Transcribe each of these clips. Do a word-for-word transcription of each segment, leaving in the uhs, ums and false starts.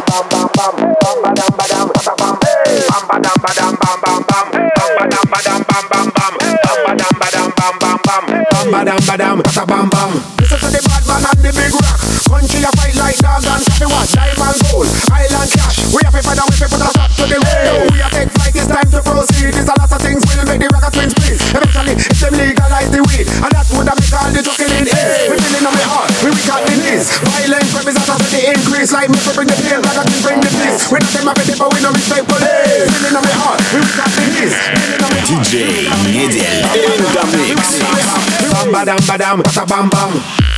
Badam badam, kata bam bam. Listen to the bad man and the big rock. Country a fight like dog and coffee what? Diamond gold, island cash. We have to find a way to put a stop to the rail. We have take flight, it's time to proceed. There's a lot of things will make the rocket twins please. Eventually, if them legalize the weed, and that would have make all the joking in air. We feeling on my heart, we weak at the knees. Violent crime is a sort of the increase. Like me to bring the pain, rocket twins bring the peace. We not them have it, but we no respect police. Feeling on my heart, we weak at the knees. ди джей Недель in the mix. Bam badam badam, kata bam bam.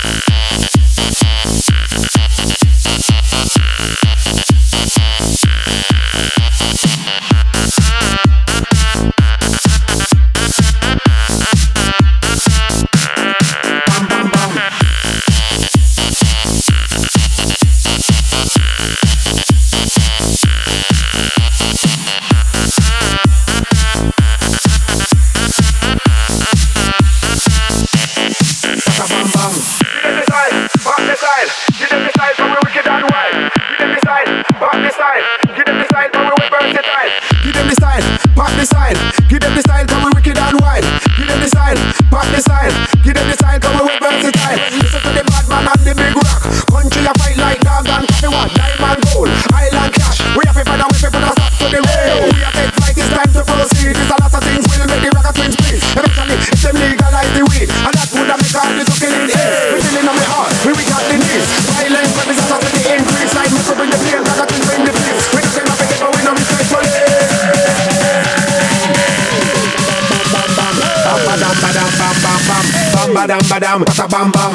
Badam badam, kata bam bam.